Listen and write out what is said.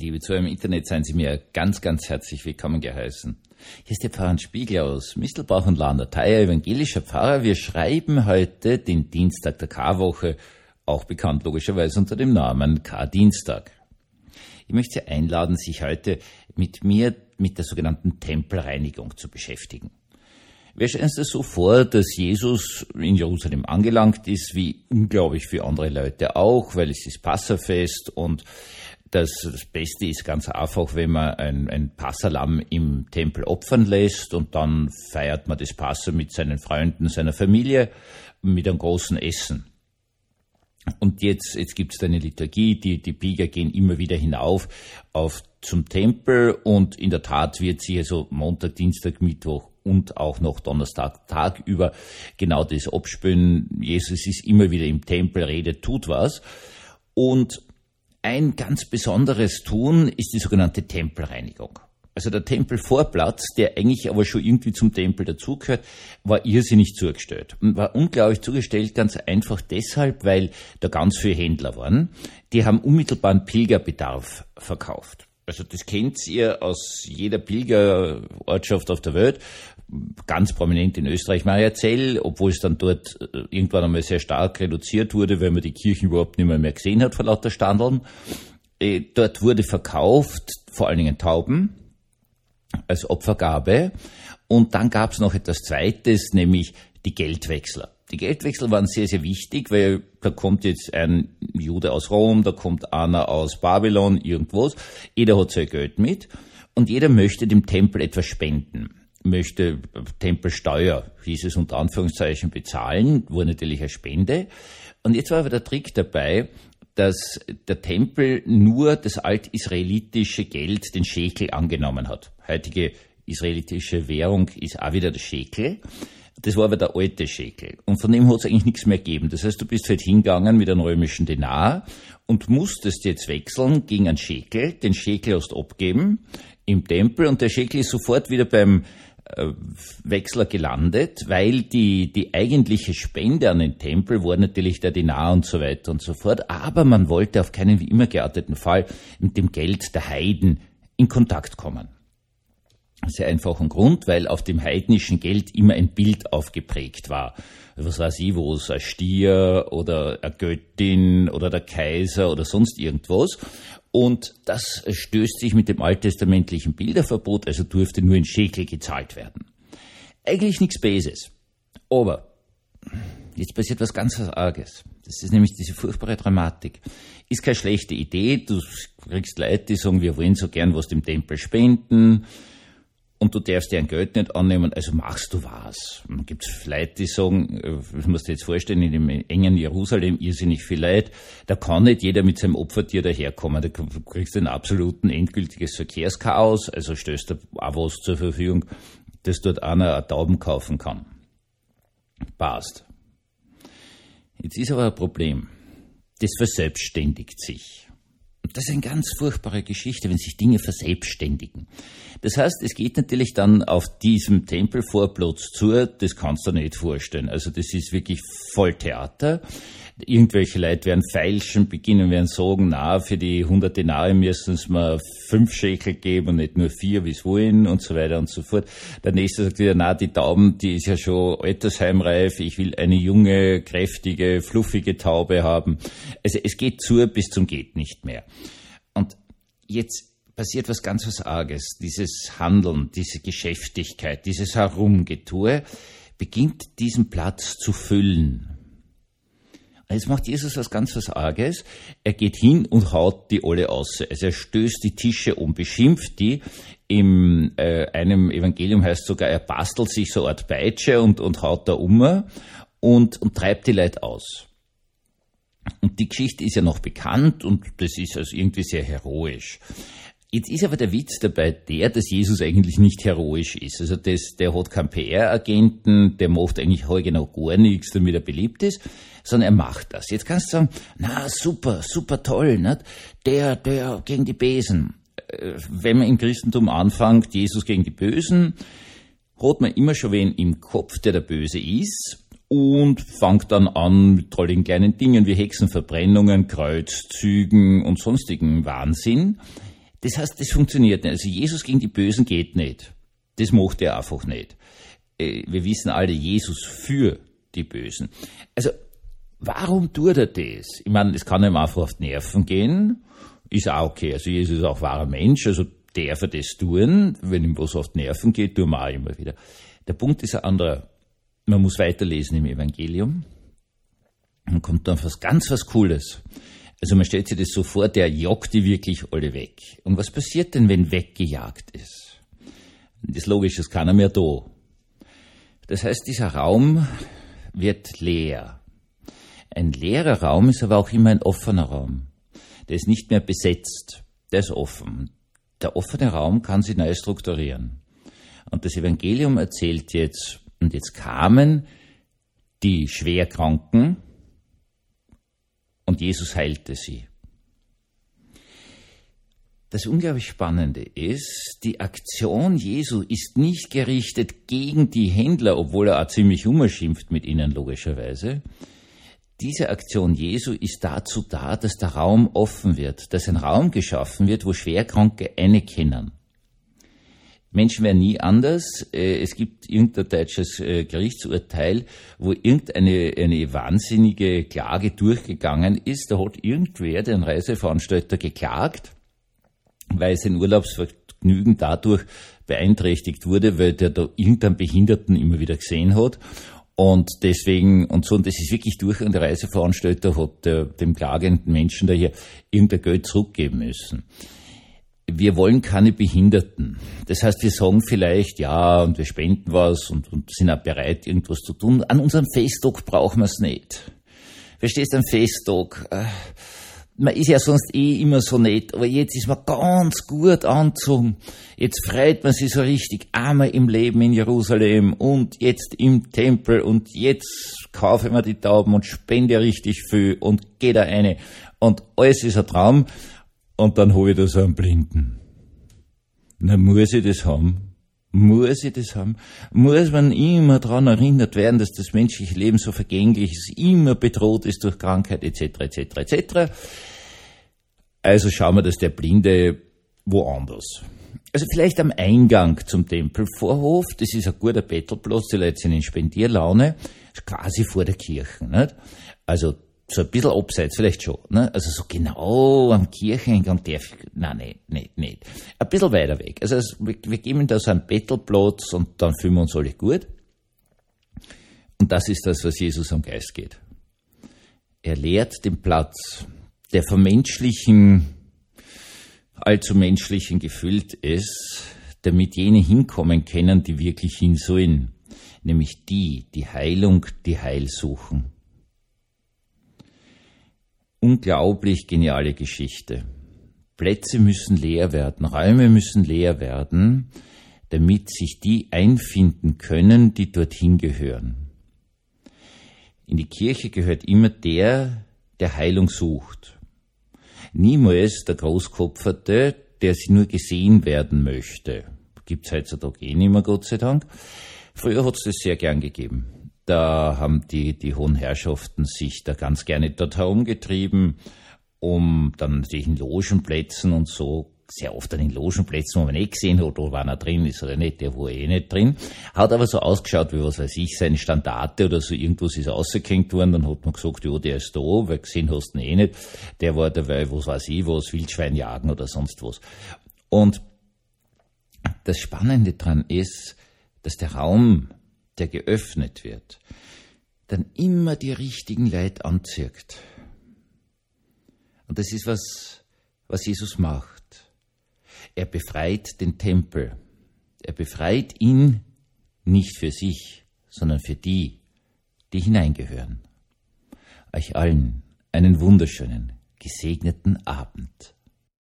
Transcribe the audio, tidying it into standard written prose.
Liebe Zuhörer im Internet, seien Sie mir ganz, ganz herzlich willkommen geheißen. Hier ist der Pfarrer Spiegel aus Mistelbach und Landau-Theier, evangelischer Pfarrer. Wir schreiben heute den Dienstag der Karwoche, auch bekannt logischerweise unter dem Namen Kardienstag. Ich möchte Sie einladen, sich heute mit mir mit der sogenannten Tempelreinigung zu beschäftigen. Wir stellen uns das so vor, dass Jesus in Jerusalem angelangt ist, wie unglaublich viele andere Leute auch, weil es ist Passafest und das Beste ist ganz einfach, wenn man ein Passalamm im Tempel opfern lässt und dann feiert man das Passa mit seinen Freunden, seiner Familie mit einem großen Essen. Und jetzt gibt es eine Liturgie, die Pilger gehen immer wieder hinauf zum Tempel und in der Tat wird sich also Montag, Dienstag, Mittwoch und auch noch Donnerstag, Tag über genau das abspülen. Jesus ist immer wieder im Tempel, redet, tut was. Und ein ganz besonderes Tun ist die sogenannte Tempelreinigung. Also der Tempelvorplatz, der eigentlich aber schon irgendwie zum Tempel dazugehört, war irrsinnig zugestellt. Und war unglaublich zugestellt, ganz einfach deshalb, weil da ganz viele Händler waren. Die haben unmittelbaren Pilgerbedarf verkauft. Also das kennt ihr aus jeder Pilgerortschaft auf der Welt. Ganz prominent in Österreich Mariazell, obwohl es dann dort irgendwann einmal sehr stark reduziert wurde, weil man die Kirchen überhaupt nicht mehr gesehen hat vor lauter Standeln. Dort wurde verkauft, vor allen Dingen Tauben, als Opfergabe. Und dann gab es noch etwas Zweites, nämlich die Geldwechsler. Die Geldwechsel waren sehr, sehr wichtig, weil da kommt jetzt ein Jude aus Rom, da kommt einer aus Babylon, irgendwas. Jeder hat sein Geld mit und jeder möchte dem Tempel etwas spenden, möchte Tempelsteuer, hieß es unter Anführungszeichen, bezahlen, war natürlich eine Spende. Und jetzt war aber der Trick dabei, dass der Tempel nur das altisraelitische Geld, den Schekel, angenommen hat. Heutige israelitische Währung ist auch wieder der Schekel. Das war aber der alte Schekel. Und von dem hat es eigentlich nichts mehr gegeben. Das heißt, du bist halt hingegangen mit einem römischen Denar und musstest jetzt wechseln gegen einen Schekel. Den Schekel hast du abgeben im Tempel und der Schekel ist sofort wieder beim Wechsler gelandet, weil die eigentliche Spende an den Tempel war natürlich der Denar und so weiter und so fort. Aber man wollte auf keinen wie immer gearteten Fall mit dem Geld der Heiden in Kontakt kommen. Sehr einfachen Grund, weil auf dem heidnischen Geld immer ein Bild aufgeprägt war. Was weiß ich, wo es ein Stier oder eine Göttin oder der Kaiser oder sonst irgendwas. Und das stößt sich mit dem alttestamentlichen Bilderverbot, also durfte nur in Schekel gezahlt werden. Eigentlich nichts Böses. Aber jetzt passiert was ganz Arges. Das ist nämlich diese furchtbare Dramatik. Ist keine schlechte Idee, du kriegst Leute, die sagen, wir wollen so gern was dem Tempel spenden. Und du darfst dir ein Geld nicht annehmen, also machst du was. Und gibt es Leute, die sagen, das musst du dir jetzt vorstellen, in dem engen Jerusalem irrsinnig viel Leid, da kann nicht jeder mit seinem Opfertier daherkommen, da kriegst du ein absoluten endgültiges Verkehrschaos, also stößt du auch was zur Verfügung, dass dort einer eine Tauben kaufen kann. Passt. Jetzt ist aber ein Problem. Das verselbstständigt sich. Das ist eine ganz furchtbare Geschichte, wenn sich Dinge verselbstständigen. Das heißt, es geht natürlich dann auf diesem Tempelvorplatz zu, das kannst du dir nicht vorstellen. Also das ist wirklich voll Theater. Irgendwelche Leute werden feilschen, beginnen werden sagen, na, für die 100 Denare müssen es mir 5 Schekel geben und nicht nur 4, wie es wollen und so weiter und so fort. Der nächste sagt wieder, na, die Tauben, die ist ja schon altersheimreif, ich will eine junge, kräftige, fluffige Taube haben. Also es geht zu bis zum geht nicht mehr. Und jetzt passiert was ganz was Arges. Dieses Handeln, diese Geschäftigkeit, dieses Herumgetue beginnt diesen Platz zu füllen. Jetzt macht Jesus was ganz was Arges. Er geht hin und haut die alle aus. Also er stößt die Tische um, beschimpft die. In einem Evangelium heißt sogar, er bastelt sich so eine Art Peitsche und haut da um und treibt die Leute aus. Und die Geschichte ist ja noch bekannt und das ist also irgendwie sehr heroisch. Jetzt ist aber der Witz dabei dass Jesus eigentlich nicht heroisch ist. Also der hat keinen PR-Agenten, der macht eigentlich genau gar nichts, damit er beliebt ist, sondern er macht das. Jetzt kannst du sagen, na super, super toll, nicht? Der gegen die Besen. Wenn man im Christentum anfängt, Jesus gegen die Bösen, hat man immer schon wen im Kopf, der Böse ist. Und fängt dann an mit tollen kleinen Dingen wie Hexenverbrennungen, Kreuzzügen und sonstigen Wahnsinn. Das heißt, das funktioniert nicht. Also Jesus gegen die Bösen geht nicht. Das macht er einfach nicht. Wir wissen alle, Jesus für die Bösen. Also, warum tut er das? Ich meine, es kann ihm einfach auf die Nerven gehen. Ist auch okay. Also Jesus ist auch wahrer Mensch, also darf er das tun. Wenn ihm was auf die Nerven geht, tun wir auch immer wieder. Der Punkt ist ein anderer. Man muss weiterlesen im Evangelium. Dann kommt dann was Cooles. Also man stellt sich das so vor, der jagt die wirklich alle weg. Und was passiert denn, wenn weggejagt ist? Das ist logisch, ist keiner mehr da. Das heißt, dieser Raum wird leer. Ein leerer Raum ist aber auch immer ein offener Raum. Der ist nicht mehr besetzt, der ist offen. Der offene Raum kann sich neu strukturieren. Und das Evangelium erzählt jetzt, und jetzt kamen die Schwerkranken und Jesus heilte sie. Das unglaublich Spannende ist, die Aktion Jesu ist nicht gerichtet gegen die Händler, obwohl er auch ziemlich umschimpft mit ihnen logischerweise. Diese Aktion Jesu ist dazu da, dass der Raum offen wird, dass ein Raum geschaffen wird, wo Schwerkranke können. Menschen wären nie anders. Es gibt irgendein deutsches Gerichtsurteil, wo irgendeine wahnsinnige Klage durchgegangen ist. Da hat irgendwer, den Reiseveranstalter, geklagt, weil sein Urlaubsvergnügen dadurch beeinträchtigt wurde, weil der da irgendeinen Behinderten immer wieder gesehen hat. Und deswegen, und das ist wirklich durch, und der Reiseveranstalter hat dem klagenden Menschen da hier irgendein Geld zurückgeben müssen. Wir wollen keine Behinderten. Das heißt, wir sagen vielleicht, ja, und wir spenden was und sind auch bereit, irgendwas zu tun. An unserem Festtag brauchen wir es nicht. Verstehst du, am Festtag? Man ist ja sonst immer so nett, aber jetzt ist man ganz gut angezogen. Jetzt freut man sich so richtig einmal im Leben in Jerusalem und jetzt im Tempel und jetzt kaufe ich mir die Tauben und spende richtig viel und gehe da rein. Und alles ist ein Traum. Und dann habe ich da so einen Blinden. Na, muss ich das haben? Muss ich das haben? Muss man immer daran erinnert werden, dass das menschliche Leben so vergänglich ist, immer bedroht ist durch Krankheit, etc., etc., etc. Also schauen wir, dass der Blinde woanders. Also vielleicht am Eingang zum Tempelvorhof, das ist ein guter Bettelplatz, die Leute sind in Spendierlaune, quasi vor der Kirche, nicht? Also so ein bisschen abseits, vielleicht schon, ne? Also so genau am Kircheneingang nicht. Ein bisschen weiter weg. Also wir geben da so einen Bettelplatz und dann fühlen wir uns alle gut. Und das ist das, was Jesus am Geist geht. Er leert den Platz, der vom Menschlichen, allzu Menschlichen gefüllt ist, damit jene hinkommen können, die wirklich hin sollen. Nämlich die Heilung, die Heil suchen. Unglaublich geniale Geschichte. Plätze müssen leer werden, Räume müssen leer werden, damit sich die einfinden können, die dorthin gehören. In die Kirche gehört immer der Heilung sucht. Niemals der Großkopferte, der sie nur gesehen werden möchte. Gibt's heutzutage nicht mehr, Gott sei Dank. Früher hat's das sehr gern gegeben. Da haben die hohen Herrschaften sich da ganz gerne dort herumgetrieben, um dann natürlich in Logenplätzen und so, sehr oft an den Logenplätzen, wo man nicht gesehen hat, oder war er drin, ist er nicht, der war nicht drin. Hat aber so ausgeschaut, wie was weiß ich, seine Standarte oder so, irgendwas ist rausgehängt worden, dann hat man gesagt, ja, der ist da, weil gesehen hast du ihn nicht. Der war dabei, was weiß ich, was, Wildschwein jagen oder sonst was. Und das Spannende dran ist, dass der Raum, der geöffnet wird, dann immer die richtigen Leute anzieht. Und das ist was Jesus macht. Er befreit den Tempel. Er befreit ihn nicht für sich, sondern für die hineingehören. Euch allen einen wunderschönen, gesegneten Abend.